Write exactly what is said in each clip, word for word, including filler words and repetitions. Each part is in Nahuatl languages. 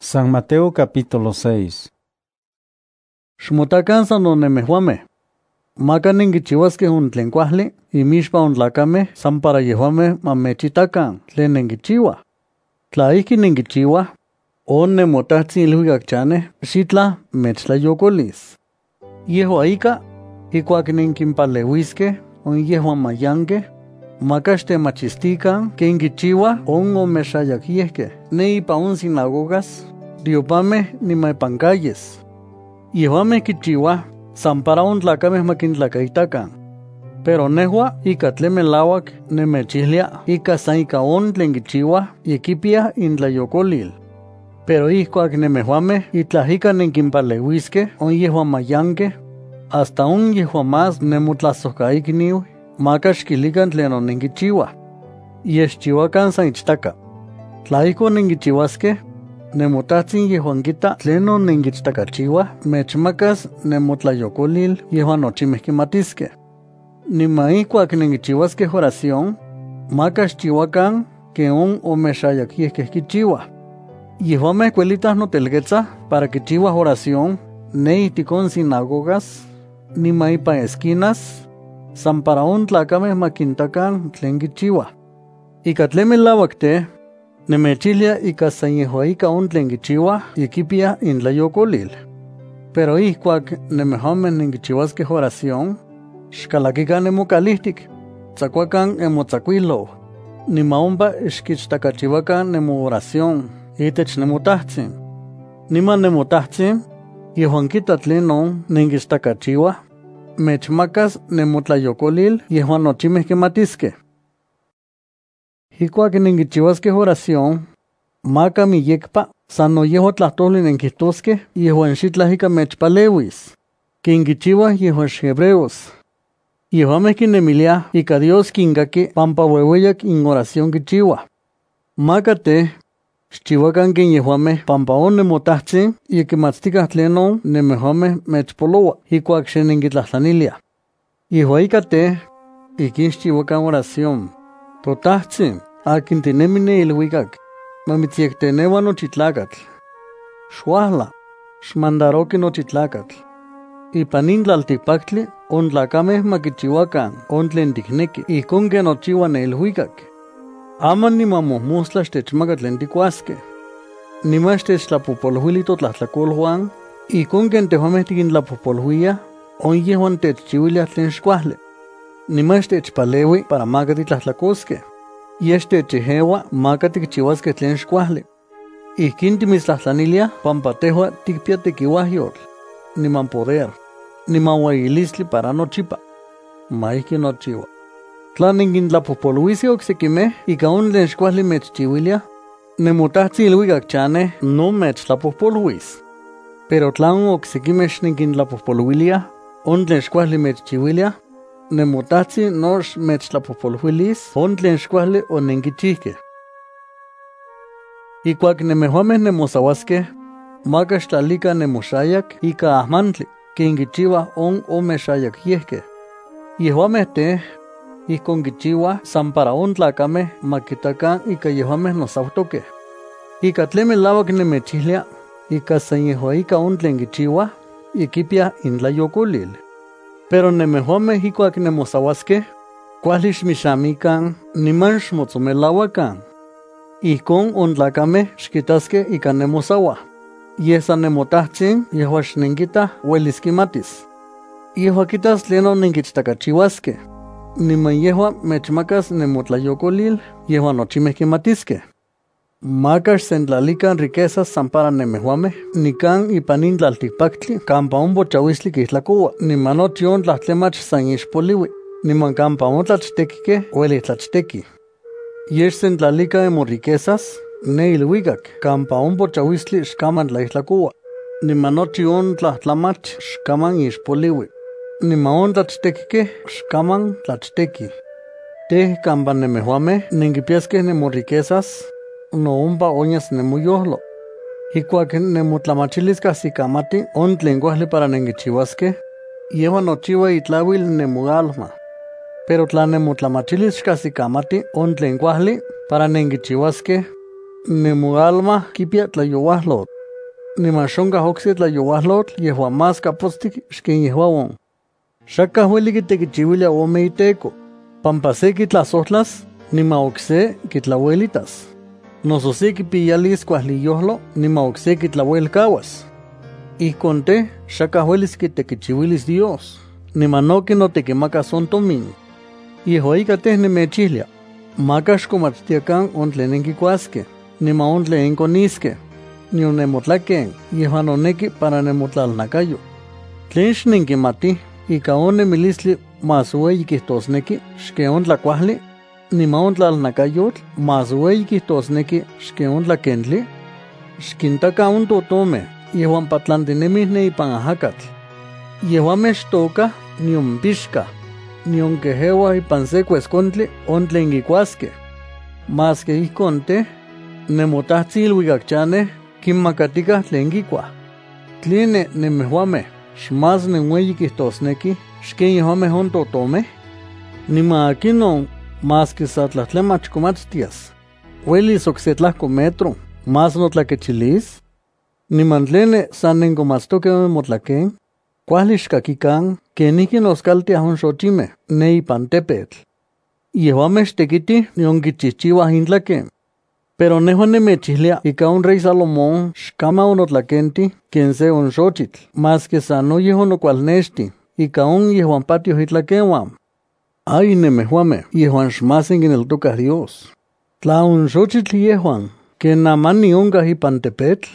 San Mateo capítulo seis. Xmotakan san onemehuameh. Maka nenkichiuaskeh on tlen kuajli inmixpa on tlakameh san para yehuameh mamechitakan tlen nenkichiuah. Tla ijki nenkichiuah, on nemoTahtzi ilhuikak chaneh xitlah mechtlayokolis. Yehua ika, ijkuak nenkinpaleuiskeh on yehuan mayankeh, maka xtemachistikan ken kichiuah on omexayakyehkeh ne ipan on sinagogas, riopameh niman ipan calles. Yehuameh kichiuah san para on tlakameh makintlakaitakan. Pero nehua ika tlen melauak nemechihlia ika san ika on tlen kichiuah yekipiah intlayokolil. Pero ijkuak nemehuameh itlah ika nenkinpaleuiskeh on yehuan mayankeh, hasta on yehuan más nemotlasojkaikniu, maka xkilikan tlen onenkichiuah. Yeh xchiuakan san ichtaka. Tla ijkon nenkichiuaskeh, nemoTahtzi yehuan kita tlen onenkichtakachiuah mechmakas nemotlayokolil yehuan nochimeh kimatiskeh. Niman ijkuak nenkichiuaskeh oración, maka xchiuakan ken on omexayakyehkeh kichiuah. Yehuameh kuelitah notelketzah para kichiuah oración ne ijtik on sinagogas, niman ipan esquinas, san para on tlakameh makintakan tlen kichiuah. Ika tlen melauak teh, nemechilya ika san yehua ika on tlen kichiuah yekipiah intlayokolil. Pero ijkuak nemehuameh nenkichiuaskeh oración, xkalakikan nemokalihtik, tzakuakan emotzakuiloh, niman ompa xkichtakachiuakan nemooración itech nemoTahtzi. Niman nemoTahtzi, yehuan kita tlen on nenkichtakachiuah, mechmakas nemotlayokolil yehuan nochimeh kimatiskeh. Ijkuak nenkichiuaskeh oración, maka miyekpa san noyehua tlahtoli nenkihtoskeh yehuan xitlah ika mechpaleuis, ken kichiuah yehuan xhebreos. Yehuameh kinemiliah ika Dios kinkaki pampa ueueyak in oración kichiuah. Maka teh, xchiuakan ken yehuameh pampa on nemoTahtzi yekimatztikah tlen on nemehuameh mechpoloua ijkuak xe nenkitlahtlaniliah. Yehua ika teh, ikin xchiuakan oración. ToTahtzi, akin tinemi ne ilhuikak, mamitziyekteneua nochi tlakatl. Xuahla, xmandaroki nochi tlakatl. Ipan in tlaltikpaktli on tlakameh makichiuakan on tlen tikneki ijkon ken nochiua ne ilhuikak. Aman niman mohmostla xtechmaka tlen tikuaskeh. Niman xtechtlapopolhuili totlahtlakolhuan, ijkon ken tehuameh tikintlapopolhuiah, on yehuan techchiuiliah tlen xkuajli. Niman xtechpaleui para maka titlahtlakoskeh. Yeh xtecheheua maka tikchiuaskeh tlen xkuajli. Ijkin timitztlahtlaniliah pampa tehua tikpia tekiuahyotl, niman poder, niman ueyilistli para nochipa. Ma ijki nochiua. Tla nenkintlapopoluiskeh oksekimeh ika on tlen xkuajli mechchiuiliah, nemoTahtzi ilhuikak chaneh no mechtlapopoluis. Pero tla on oksekimeh xnenkintlapopoluiliah on tlen xkuajli mechchiuiliah, nemoTahtzi no xmechtlapopoluilis on tlen xkuajli onenkichihkeh. Ijkuak nemehuameh nemosauaskeh, maka xtlalikan nemoxayak ika ahmantli ken kichiuah on omexayakyehkeh. Yehuameh teh, ijkon kichiuah san para on tlakameh makitakan ika yehuameh nosautokeh. Ika tlen melauak nemechihlia, ika san yehua ika on tlen kichiuah yekipiah intlayokolil. Pero nemehuameh ijkuak nemosauaskeh, kuajli xmixamikan niman xmotzomelauakan. Ijkon on tlakameh xkitaskeh ika nemosauah. Yeh san nemoTahtzi yehua xnenkitah uelis kimatis. Yehua kitas tlen onenkichtakachiuaskeh, niman yehua mechmakas nemotlayokolil yehuan nochimeh kimatiskeh. Maka xsentlalikan riquezas san para nemehuameh nikan ipan in tlaltikpaktli kampa on pochauistli kihtlakoua, niman nochi on tlahtlemach san ixpoliui, niman kampa on tlachtekikeh uelih tlachtekih. Yeh xsentlalikan emoriquezas ne ilhuikak kampa on pochauistli xkaman tlaihtlakua, niman nochi on tlahtlamach xkaman ixpoliui, niman on tlachtekikeh xkaman tlachtekih. Teh kampa nemehuameh nenkipiaskeh nemoriquezas, no ompa onyas nemoyojlo. Ijkuak nemotlamachilis kajsikamati on tlen kuajli para nenkichiuaskeh, yehua nochiua itlauil nemoalma. Pero tla nemotlamachilis xkajsikamati on tlen kuajli para nenkichiuaskeh, nemoalma kipia tlayouahlotl. nimashonga hoxi tlayuahlotl yehuan más kapostik xken yehuawon. Xaka hueli kitekichiwilia omeiteko, pampase kitlasotlas, nima oxe kitlawelitas. Nosose kipiyalis kuahliyohlo, nima oxe kitlawelkawas. Ihkonte, xaka huelis kitekichiwilis Dios, nima noki no tekimaka son tomin. Yehoikateh nemechihlia, makax komatztiakan ontlenenkikuaske, nima ontleenkoniske, nionemotlaken, yehuan oneki para nemotlalnakayo. Tlen xnenkimati, ika onemilistli más ueyi kihtosneki, xke ontlakuahli, nima ontlalnakayotl, más ueyi kihtosneki, xke ontlakentli, xkintaka ontotome, yehuan patlantinemihne ipan ajakatl. Yehuame xtoka, nionpixka, nionkehewa ipan se kueskontli ontlenkikuaske. Más que ihkonte, nemotahtzil ilhuikakchane, kinmakatikah tlen kikuah. Tline nemehuame, xmas nenweyi kihtosneki, xken yehuame ontotome, nima akinon, más que sa tlahtlemach komatztias, huelis oksetlahko metro, más notlakechilis, niman tlene san nenkomatztoke motlaken, kuahli xkakikan, keniki noskaltiah onxochimeh, ne ipan tepetl. Yehuame xtekiti nionkichihchiwah intlaken. Pero nehuan nemechihlia ika on rey Salomón xkama onotlakenti ken se onxochitl, más que sano yehon okualnexti, ika on yehuan patio itlakenwan. Ay nemehuame, yehuan xmasen kineltokah Dios. Tla onxochitl yehuan, ken namani onkah ipan tepetl,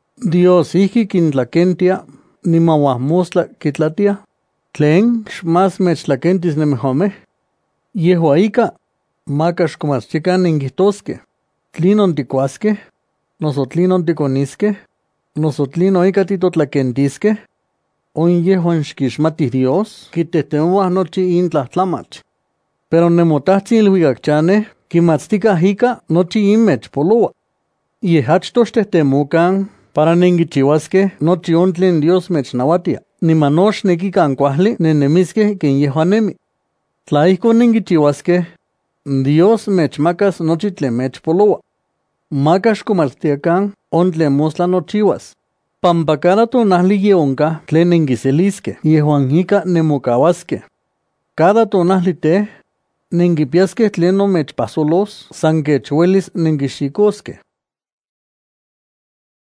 Dios ihki kintlakentia, nima uahmostla kitlatia, tlen xmas mechtlakentis nemehuame. Yehua ika, maka xkomatztikan nenkihtoskeh, tlinon tikuaskeh, noso tlinon tikoniskeh, noso tlino ika titotlakentiskeh, on yehuan xkixmatih Dios kitehtewah nochi intlahtlamach. Pero nemotahtzin ilhuikakchaneh kimatztikah ika nochi inmechpoloa. Yeh achtoh xtehtemokan para nenkichiwaskeh nochi on tlen Dios mechnauatia, niman no xnekikan kuahli nenemiskeh ken yehuan nemi. Tla ihkon nenkichiwaskeh, Dios mechmakas nochi tlen mechpoloa. Maka xkomatztiakan on tlen mostla nochiwas. Pampa cada tonahli ye onkah tlen nenkiseliskeh, yehuan ika nemokawaskeh. Cada tonahli teh, nenkipiaskeh tlen nomechpasolos san kech uelis nenkixikoskeh.